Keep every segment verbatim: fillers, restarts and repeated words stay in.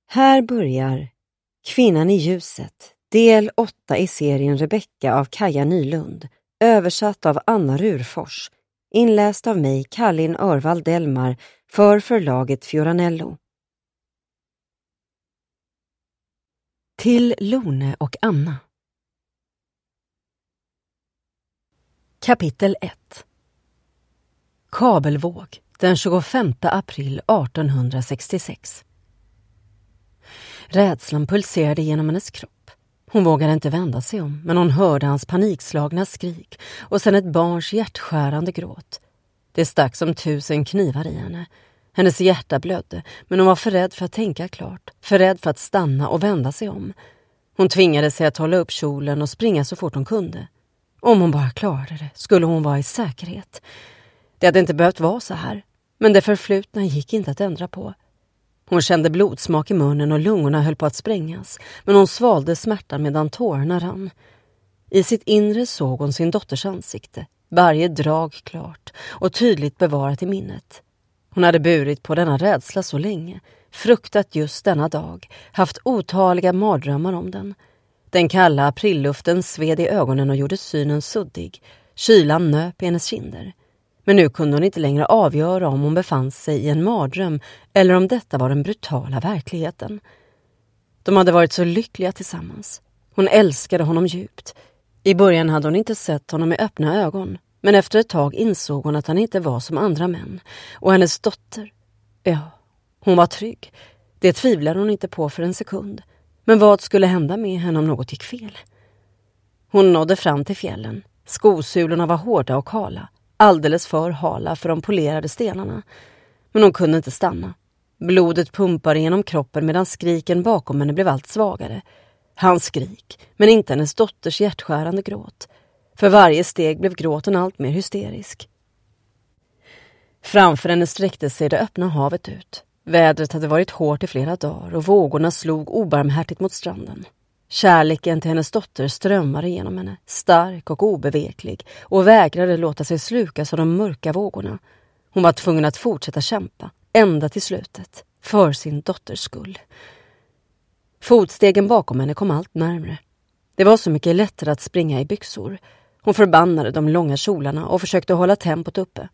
Här börjar Kvinnan i ljuset, del åtta i serien Rebecka av Kaja Nylund, översatt av Anna Rurfors, inläst av mig Kallin Örvald Delmar för förlaget Fioranello. Till Lone och Anna. Kapitel ett. Kabelvåg den tjugofemte april artonhundrasextiosex. Rädslan pulserade genom hennes kropp. Hon vågade inte vända sig om, men hon hörde hans panikslagna skrik och sen ett barns hjärtskärande gråt. Det stack som tusen knivar i henne. Hennes hjärta blödde, men hon var för rädd för att tänka klart, för rädd för att stanna och vända sig om. Hon tvingade sig att hålla upp kjolen och springa så fort hon kunde. Om hon bara klarade det skulle hon vara i säkerhet. Det hade inte behövt vara så här, men det förflutna gick inte att ändra på. Hon kände blodsmak i munnen och lungorna höll på att sprängas, men hon svalde smärtan medan tårarna rann. I sitt inre såg hon sin dotters ansikte, varje drag klart och tydligt bevarat i minnet. Hon hade burit på denna rädsla så länge, fruktat just denna dag, haft otaliga mardrömmar om den. Den kalla aprilluften sved i ögonen och gjorde synen suddig. Kylan nöp i hennes kinder. Men nu kunde hon inte längre avgöra om hon befann sig i en mardröm eller om detta var den brutala verkligheten. De hade varit så lyckliga tillsammans. Hon älskade honom djupt. I början hade hon inte sett honom med öppna ögon, men efter ett tag insåg hon att han inte var som andra män. Och hennes dotter, ja, hon var trygg. Det tvivlade hon inte på för en sekund. Men vad skulle hända med henne om något gick fel? Hon nådde fram till fjällen. Skosulorna var hårda och kala. Alldeles för hala för de polerade stenarna. Men hon kunde inte stanna. Blodet pumpade genom kroppen medan skriken bakom henne blev allt svagare. Hans skrik, men inte hennes dotters hjärtskärande gråt. För varje steg blev gråten allt mer hysterisk. Framför henne sträckte sig det öppna havet ut. Vädret hade varit hårt i flera dagar och vågorna slog obarmhärtigt mot stranden. Kärleken till hennes dotter strömmade genom henne, stark och obeveklig, och vägrade låta sig slukas av de mörka vågorna. Hon var tvungen att fortsätta kämpa, ända till slutet, för sin dotters skull. Fotstegen bakom henne kom allt närmre. Det var så mycket lättare att springa i byxor. Hon förbannade de långa kjolarna och försökte hålla tempot uppe.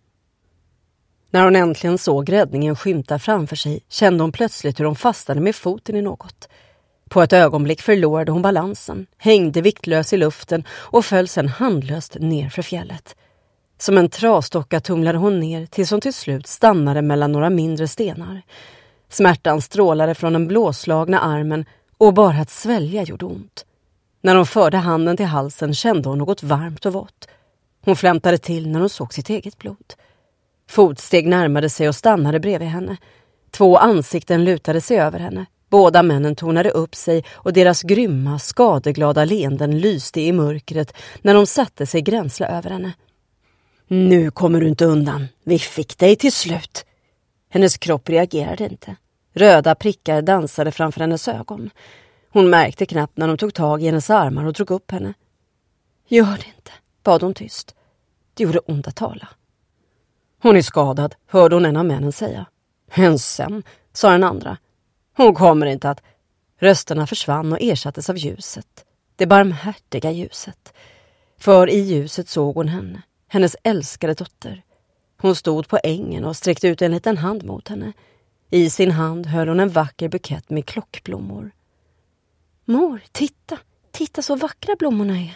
När hon äntligen såg räddningen skymta framför sig kände hon plötsligt hur hon fastnade med foten i något. På ett ögonblick förlorade hon balansen, hängde viktlös i luften och föll sedan handlöst ner för fjället. Som en trastocka tumlade hon ner tills hon till slut stannade mellan några mindre stenar. Smärtan strålade från den blåslagna armen och bara att svälja gjorde ont. När hon förde handen till halsen kände hon något varmt och vått. Hon flämtade till när hon såg sitt eget blod. Fotsteg närmade sig och stannade bredvid henne. Två ansikten lutade sig över henne. Båda männen tonade upp sig och deras grymma, skadeglada leenden lyste i mörkret när de satte sig gränsla över henne. Nu kommer du inte undan. Vi fick dig till slut. Hennes kropp reagerade inte. Röda prickar dansade framför hennes ögon. Hon märkte knappt när de tog tag i hennes armar och drog upp henne. Gör det inte, bad hon tyst. Det gjorde ont att tala. Hon är skadad, hörde hon en av männen säga. Ensam, sa den andra. Hon kommer inte att... Rösterna försvann och ersattes av ljuset. Det barmhärtiga ljuset. För i ljuset såg hon henne, hennes älskade dotter. Hon stod på ängen och sträckte ut en liten hand mot henne. I sin hand höll hon en vacker bukett med klockblommor. Mor, titta, titta så vackra blommorna är.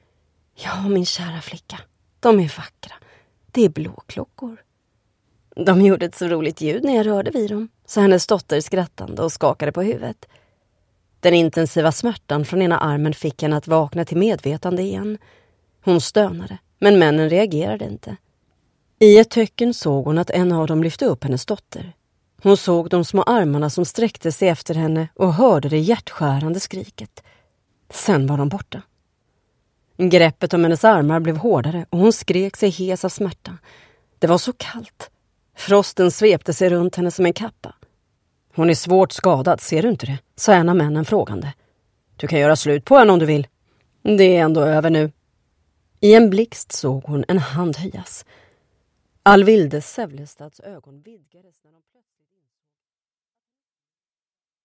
Ja, min kära flicka, de är vackra. Det är blåklockor. De gjorde ett så roligt ljud när jag rörde vid dem, sa hennes dotter skrattande och skakade på huvudet. Den intensiva smärtan från ena armen fick henne att vakna till medvetande igen. Hon stönade, men männen reagerade inte. I ett töcken såg hon att en av dem lyfte upp hennes dotter. Hon såg de små armarna som sträckte sig efter henne och hörde det hjärtskärande skriket. Sen var de borta. Greppet om hennes armar blev hårdare och hon skrek sig hes av smärta. Det var så kallt. Frosten svepte sig runt henne som en kappa. Hon är svårt skadad, ser du inte det? Sa en av männen frågande. Du kan göra slut på henne om du vill. Det är ändå över nu. I en blixt såg hon en hand höjas. Alvilde Sävlestads ögon vidgades när de plötsligt...